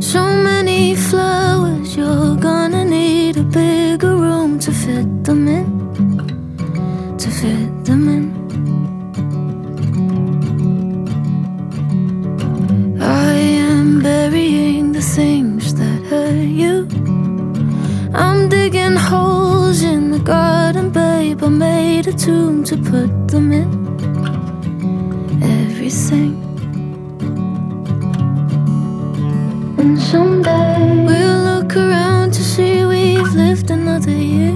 So many flowers, you're gonna need a bigger room to fit them in, to fit them in. I am burying the things that hurt you. I'm digging holes in the garden, babe. I made a tomb to put them in. Everything. And someday we'll look around to see we've lived another year.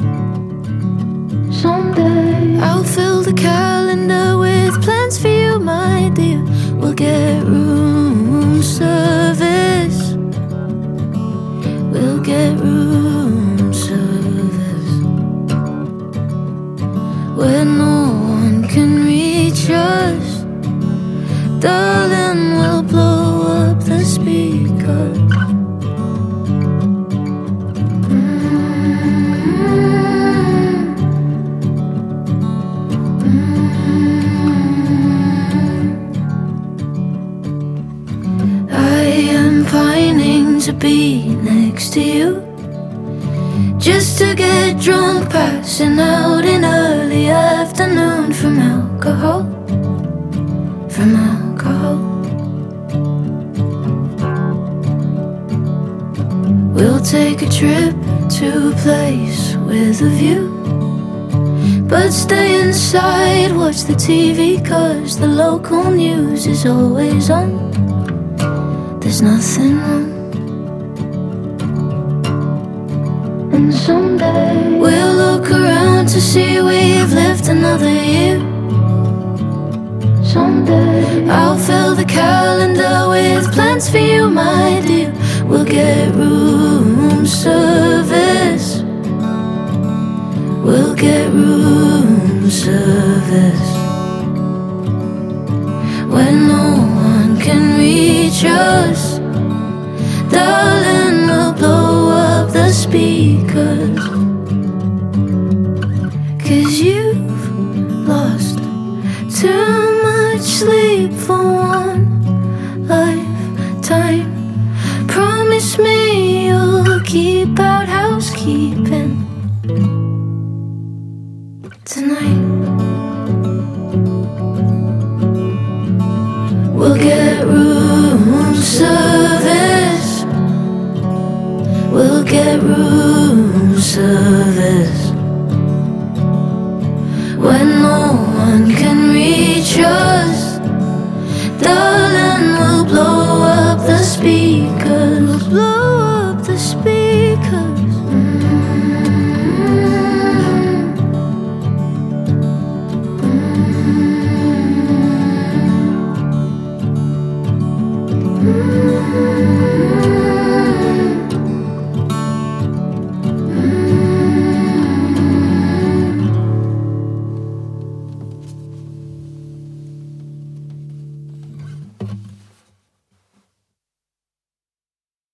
Someday I'll fill the calendar with plans for you, my dear. We'll get room service. We'll get room service where no one can reach us. Darling, we'll blow up the speakers. I am pining to be next to you, just to get drunk, passing out in early afternoon from alcohol, from alcohol. We'll take a trip to a place with a view, but stay inside, watch the TV, 'cause the local news is always on. There's nothing wrong. And someday we'll look around to see we've lived another year. Someday I'll fill the calendar with plans for you, my dear. We'll get room service. We'll get room service when no one can reach us. Darling, we'll blow up the speakers, 'cause you've lost too much sleep for one lifetime. Promise me you'll keep out housekeeping tonight. We'll get room service. We'll get room service